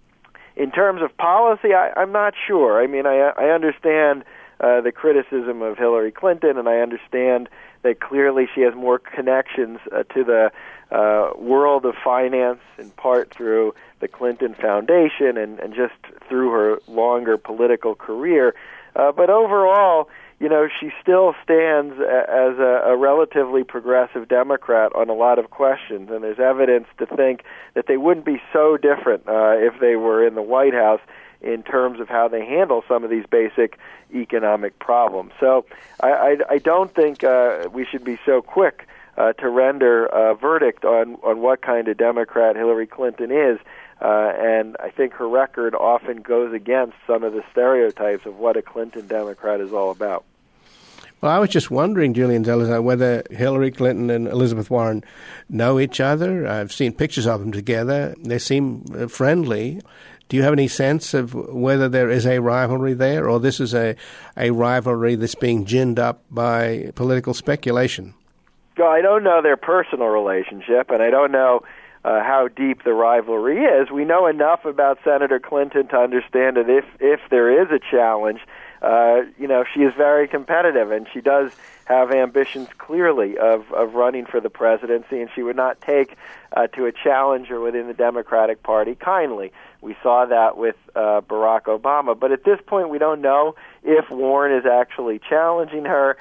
In terms of policy, I, I'm not sure. I mean, I, I understand uh, the criticism of Hillary Clinton, and I understand that clearly she has more connections uh, to the uh, world of finance, in part through the Clinton Foundation and, and just through her longer political career. Uh, but overall, you know, she still stands a, as a, a relatively progressive Democrat on a lot of questions, and there's evidence to think that they wouldn't be so different uh, if they were in the White House in terms of how they handle some of these basic economic problems. So I, I, I don't think uh, we should be so quick uh, to render a verdict on, on what kind of Democrat Hillary Clinton is. Uh, and I think her record often goes against some of the stereotypes of what a Clinton Democrat is all about. Well, I was just wondering, Julian Zelizer, whether Hillary Clinton and Elizabeth Warren know each other. I've seen pictures of them together. They seem uh, friendly. Do you have any sense of whether there is a rivalry there, or this is a, a rivalry that's being ginned up by political speculation? Well, I don't know their personal relationship, and I don't know uh, how deep the rivalry is. We know enough about Senator Clinton to understand that if, if there is a challenge, uh, you know, she is very competitive, and she does have ambitions clearly of, of running for the presidency, and she would not take uh, to a challenger within the Democratic Party kindly. We saw that with uh, Barack Obama. But at this point, we don't know if Warren is actually challenging her.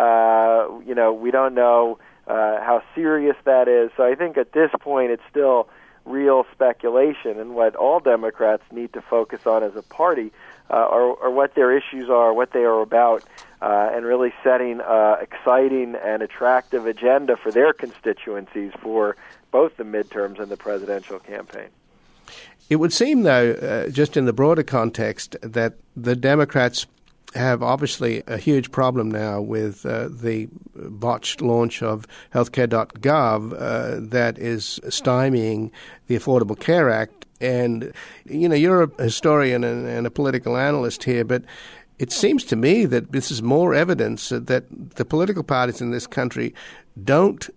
Uh, you know, we don't know uh, how serious that is. So I think at this point, it's still real speculation. And what all Democrats need to focus on as a party uh, are, are what their issues are, what they are about, uh, and really setting uh, exciting and attractive agenda for their constituencies for both the midterms and the presidential campaign. It would seem, though, uh, just in the broader context, that the Democrats have obviously a huge problem now with uh, the botched launch of healthcare dot gov uh, that is stymieing the Affordable Care Act. And, you know, you're a historian and, and a political analyst here, but it seems to me that this is more evidence that the political parties in this country don't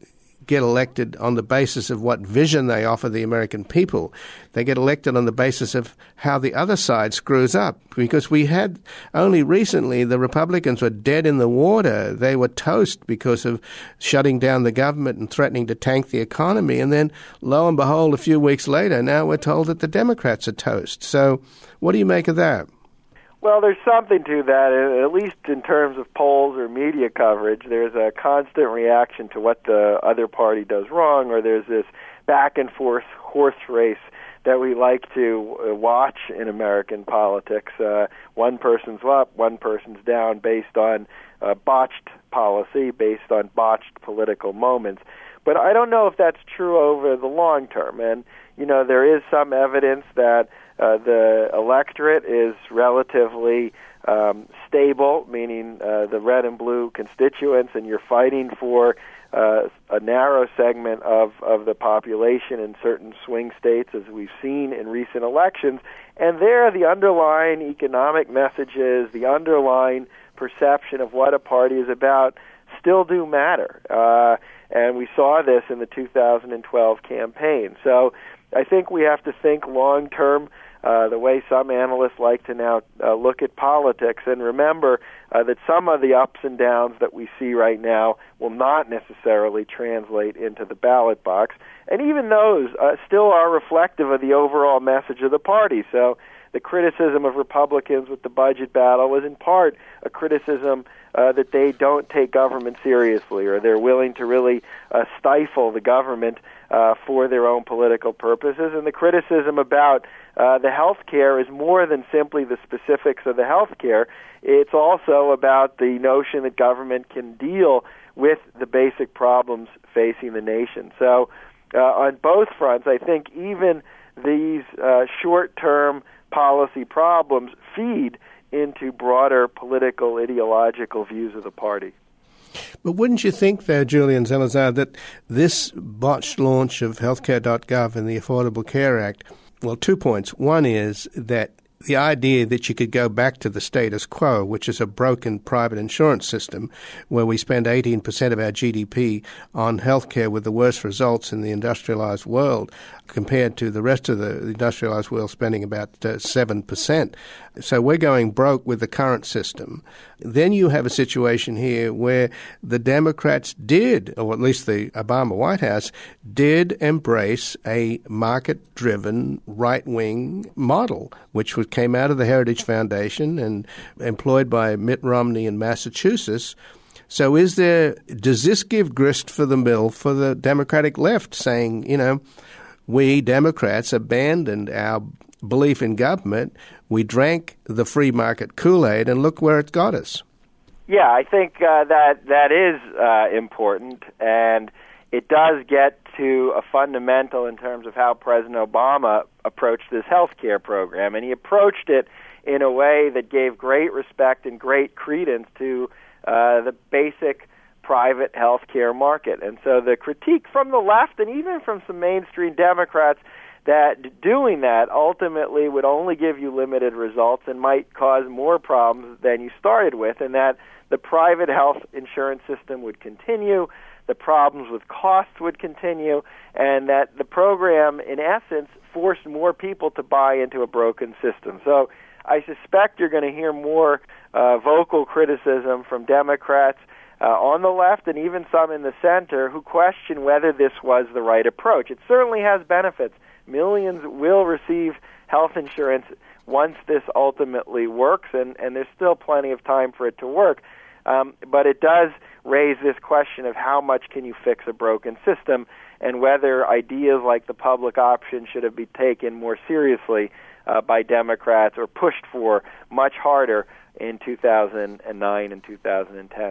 get elected on the basis of what vision they offer the American people. They get elected on the basis of how the other side screws up. Because we had only recently the Republicans were dead in the water. They were toast because of shutting down the government and threatening to tank the economy. And then, lo and behold, a few weeks later, now we're told that the Democrats are toast. So what do you make of that? Well, there's something to that, at least in terms of polls or media coverage. There's a constant reaction to what the other party does wrong, or there's this back-and-forth horse race that we like to watch in American politics. Uh, one person's up, one person's down based on uh, botched policy, based on botched political moments. But I don't know if that's true over the long term. And, you know, there is some evidence that Uh, the electorate is relatively um, stable, meaning uh, the red and blue constituents, and you're fighting for uh, a narrow segment of, of the population in certain swing states, as we've seen in recent elections. And there, the underlying economic messages, the underlying perception of what a party is about still do matter. Uh, and we saw this in the two thousand twelve campaign. So I think we have to think long-term, Uh, the way some analysts like to now uh, look at politics, and remember uh, that some of the ups and downs that we see right now will not necessarily translate into the ballot box, and even those uh, still are reflective of the overall message of the party. So the criticism of Republicans with the budget battle was in part a criticism uh, that they don't take government seriously, or they're willing to really uh, stifle the government uh, for their own political purposes. And the criticism about uh, the health care is more than simply the specifics of the health care. It's also about the notion that government can deal with the basic problems facing the nation. So uh, on both fronts, I think even these uh, short-term policy problems feed into broader political, ideological views of the party. But wouldn't you think, though, Julian Zelizer, that this botched launch of healthcare dot gov and the Affordable Care Act, well, two points. One is that the idea that you could go back to the status quo, which is a broken private insurance system where we spend eighteen percent of our G D P on healthcare with the worst results in the industrialized world, compared to the rest of the industrialized world spending about uh, seven percent. So we're going broke with the current system. Then you have a situation here where the Democrats did, or at least the Obama White House, did embrace a market-driven right-wing model, which was, came out of the Heritage Foundation and employed by Mitt Romney in Massachusetts. So is there, does this give grist for the mill for the Democratic left, saying, you know, we Democrats abandoned our belief in government, we drank the free market Kool-Aid, and look where it's got us? Yeah, I think uh, that that is uh, important, and it does get to a fundamental in terms of how President Obama approached this health care program, and he approached it in a way that gave great respect and great credence to uh, the basic private health care market. And so the critique from the left and even from some mainstream Democrats that doing that ultimately would only give you limited results and might cause more problems than you started with, and that the private health insurance system would continue, the problems with costs would continue, and that the program, in essence, forced more people to buy into a broken system. So I suspect you're going to hear more uh, vocal criticism from Democrats uh, on the left and even some in the center who question whether this was the right approach. It certainly has benefits. Millions will receive health insurance once this ultimately works, and, and there's still plenty of time for it to work. Um, but it does raise this question of how much can you fix a broken system, and whether ideas like the public option should have been taken more seriously uh, by Democrats or pushed for much harder in two thousand nine and two thousand ten.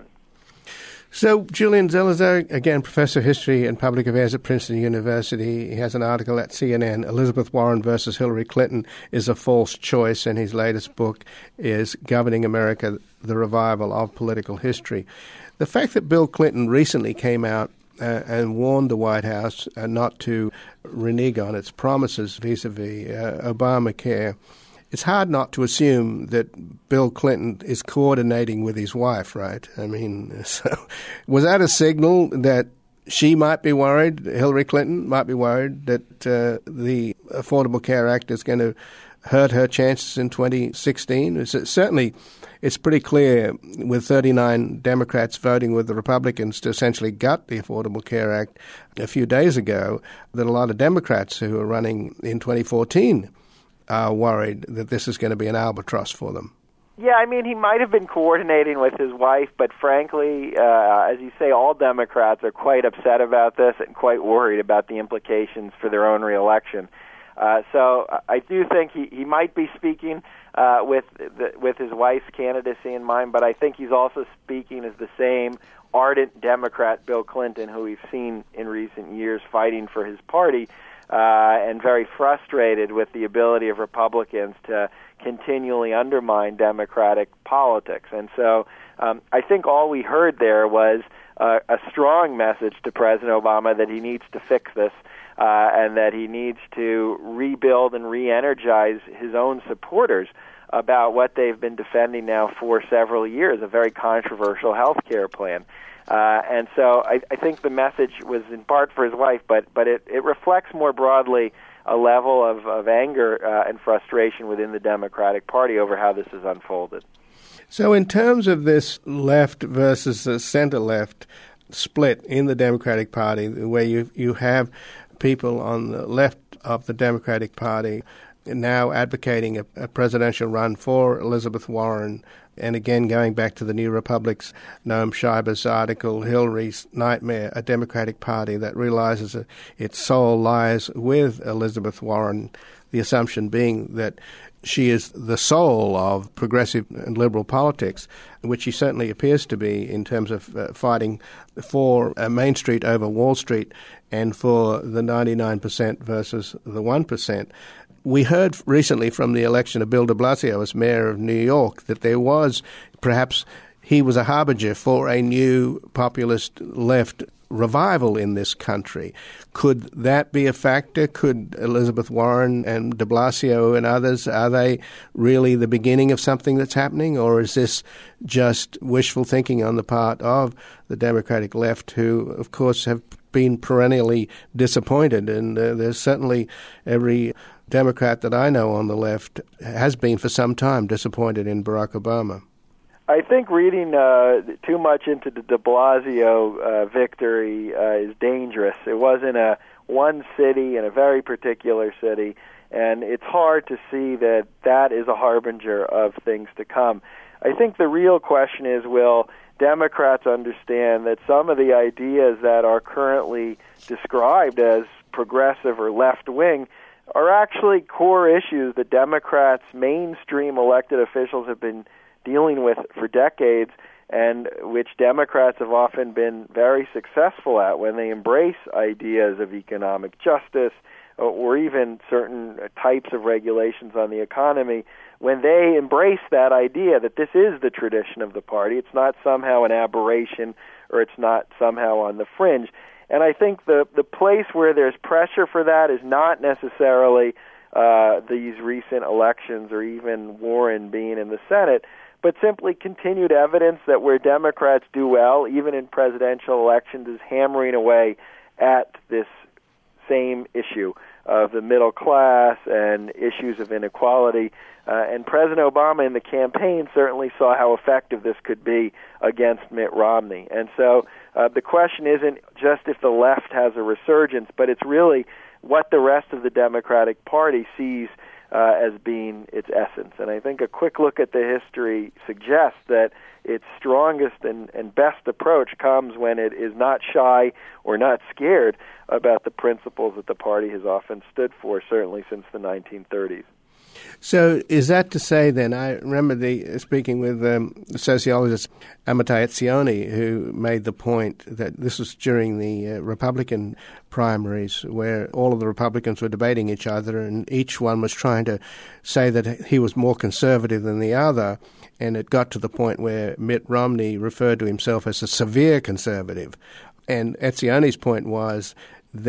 So, Julian Zelizer, again, Professor of History and Public Affairs at Princeton University, he has an article at C N N, Elizabeth Warren versus Hillary Clinton is a false choice, and his latest book is Governing America, the Revival of Political History. The fact that Bill Clinton recently came out uh, and warned the White House uh, not to renege on its promises vis-a-vis uh, Obamacare, it's hard not to assume that Bill Clinton is coordinating with his wife, right? I mean, so was that a signal that she might be worried, Hillary Clinton might be worried that uh, the Affordable Care Act is going to hurt her chances in twenty sixteen. It's, certainly, it's pretty clear with thirty-nine Democrats voting with the Republicans to essentially gut the Affordable Care Act a few days ago that a lot of Democrats who are running in twenty fourteen are worried that this is going to be an albatross for them. Yeah, I mean, he might have been coordinating with his wife, but frankly, uh, as you say, all Democrats are quite upset about this and quite worried about the implications for their own reelection. Uh, so I do think he, he might be speaking uh, with the, with his wife's candidacy in mind, but I think he's also speaking as the same ardent Democrat, Bill Clinton, who we've seen in recent years fighting for his party, uh, and very frustrated with the ability of Republicans to continually undermine Democratic politics. And so um, I think all we heard there was uh, a strong message to President Obama that he needs to fix this uh, and that he needs to rebuild and re-energize his own supporters about what they've been defending now for several years, a very controversial health care plan. Uh, and so I, I think the message was in part for his wife, but, but it, it reflects more broadly a level of, of anger uh, and frustration within the Democratic Party over how this has unfolded. So in terms of this left versus the center-left split in the Democratic Party, where you you have people on the left of the Democratic Party now advocating a, a presidential run for Elizabeth Warren, and again going back to the New Republic's Noam Scheiber's article, Hillary's Nightmare, a Democratic Party that realizes that its soul lies with Elizabeth Warren, the assumption being that she is the soul of progressive and liberal politics, which she certainly appears to be in terms of uh, fighting for uh, Main Street over Wall Street and for the ninety-nine percent versus the one percent. We heard recently from the election of Bill de Blasio as mayor of New York that there was, perhaps he was a harbinger for a new populist left revival in this country. Could that be a factor? Could Elizabeth Warren and de Blasio and others, are they really the beginning of something that's happening, or is this just wishful thinking on the part of the Democratic left, who, of course, have been perennially disappointed? And uh, there's certainly every Democrat that I know on the left has been for some time disappointed in Barack Obama. I think reading uh, too much into the de Blasio uh, victory uh, is dangerous. It was in a one city, in a very particular city, and it's hard to see that that is a harbinger of things to come. I think the real question is, will Democrats understand that some of the ideas that are currently described as progressive or left-wing are actually core issues that Democrats, mainstream elected officials, have been dealing with for decades, and which Democrats have often been very successful at when they embrace ideas of economic justice or even certain types of regulations on the economy. When they embrace that idea that this is the tradition of the party, it's not somehow an aberration or it's not somehow on the fringe. And I think the, the place where there's pressure for that is not necessarily uh, these recent elections or even Warren being in the Senate, but simply continued evidence that where Democrats do well, even in presidential elections, is hammering away at this same issue of the middle class and issues of inequality. Uh, and President Obama in the campaign certainly saw how effective this could be against Mitt Romney. And so uh, the question isn't just if the left has a resurgence, but it's really what the rest of the Democratic Party sees uh, as being its essence. And I think a quick look at the history suggests that its strongest and, and best approach comes when it is not shy or not scared about the principles that the party has often stood for, certainly since the nineteen thirties. So is that to say then, I remember the speaking with um, the sociologist Amartya Etzioni, who made the point that this was during the uh, Republican primaries where all of the Republicans were debating each other and each one was trying to say that he was more conservative than the other, and it got to the point where Mitt Romney referred to himself as a severe conservative. And Etzioni's point was that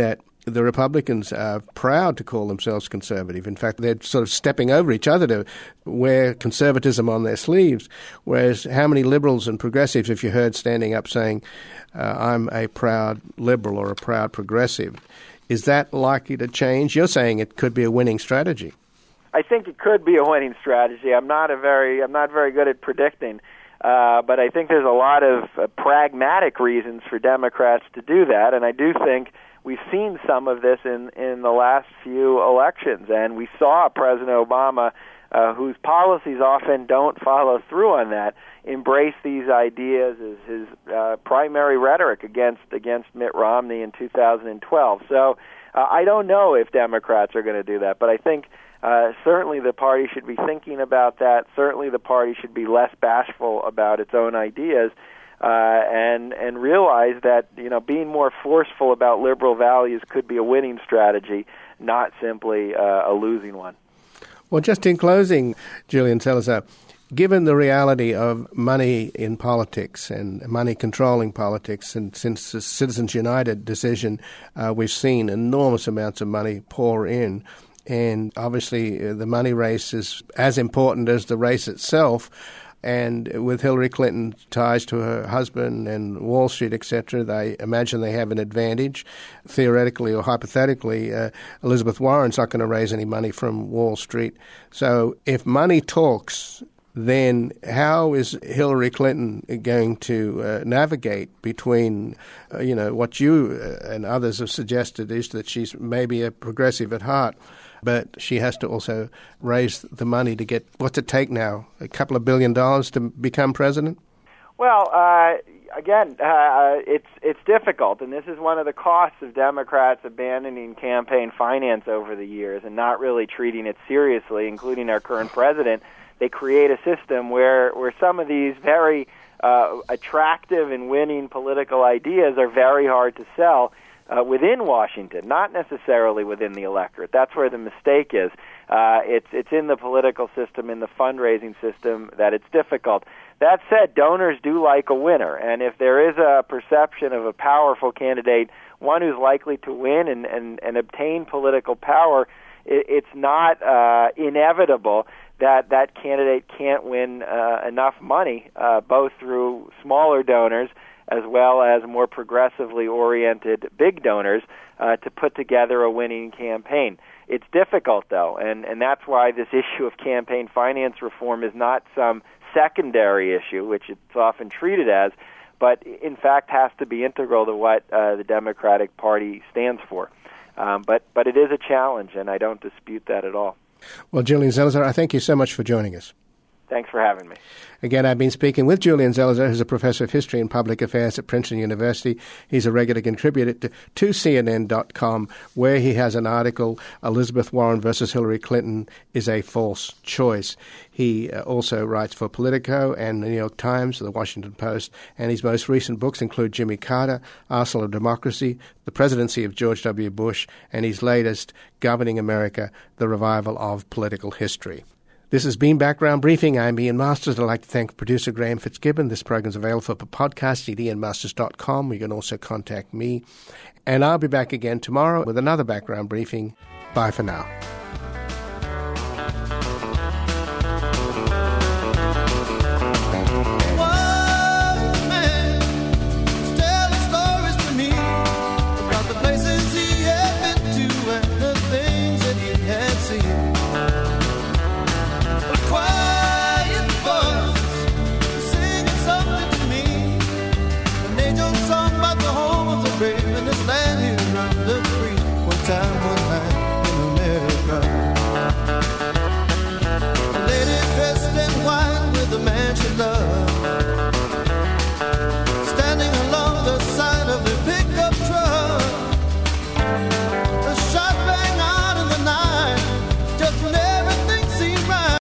the Republicans are proud to call themselves conservative. In fact, they're sort of stepping over each other to wear conservatism on their sleeves, whereas how many liberals and progressives have you heard standing up saying, uh, I'm a proud liberal or a proud progressive? Is that likely to change? You're saying it could be a winning strategy. I think it could be a winning strategy. I'm not a very I'm not very good at predicting, uh, but I think there's a lot of uh, pragmatic reasons for Democrats to do that, and I do think we've seen some of this in, in the last few elections, and we saw President Obama, uh, whose policies often don't follow through on that, embrace these ideas as his uh, primary rhetoric against against Mitt Romney in two thousand twelve. So uh, I don't know if Democrats are going to do that, but I think uh, certainly the party should be thinking about that. Certainly the party should be less bashful about its own ideas. Uh, and and realize that, you know, being more forceful about liberal values could be a winning strategy, not simply uh, a losing one. Well, just in closing, Julian Salazar, given the reality of money in politics and money controlling politics, and since the Citizens United decision, uh, we've seen enormous amounts of money pour in. And obviously uh, the money race is as important as the race itself. And with Hillary Clinton's ties to her husband and Wall Street, et cetera, they imagine they have an advantage. Theoretically or hypothetically, uh, Elizabeth Warren's not going to raise any money from Wall Street. So if money talks, then how is Hillary Clinton going to uh, navigate between, uh, you know, what you uh, and others have suggested is that she's maybe a progressive at heart, but she has to also raise the money to get, what's it take now, a couple of billion dollars to become president? Well, uh, again, uh, it's it's difficult, and this is one of the costs of Democrats abandoning campaign finance over the years and not really treating it seriously, including our current president. They create a system where, where some of these very uh, attractive and winning political ideas are very hard to sell Uh, within Washington, not necessarily within the electorate. That's where the mistake is. Uh, it's it's in the political system, in the fundraising system, that it's difficult. That said, donors do like a winner, and if there is a perception of a powerful candidate, one who's likely to win and, and, and obtain political power, it, it's not uh, inevitable that that candidate can't win uh, enough money, uh, both through smaller donors as well as more progressively oriented big donors, uh, to put together a winning campaign. It's difficult, though, and, and that's why this issue of campaign finance reform is not some secondary issue, which it's often treated as, but in fact has to be integral to what uh, the Democratic Party stands for. Um, but, but it is a challenge, and I don't dispute that at all. Well, Julian Zelizer, I thank you so much for joining us. Thanks for having me. Again, I've been speaking with Julian Zelizer, who's a professor of history and public affairs at Princeton University. He's a regular contributor to, to C N N dot com, where he has an article, Elizabeth Warren versus Hillary Clinton is a false choice. He uh, also writes for Politico and the New York Times, the Washington Post, and his most recent books include Jimmy Carter, Arsenal of Democracy, The Presidency of George W. Bush, and his latest, Governing America, The Revival of Political History. This has been Background Briefing. I'm Ian Masters. I'd like to thank producer Graham Fitzgibbon. This program is available for podcast at ian masters dot com. You can also contact me. And I'll be back again tomorrow with another Background Briefing. Bye for now.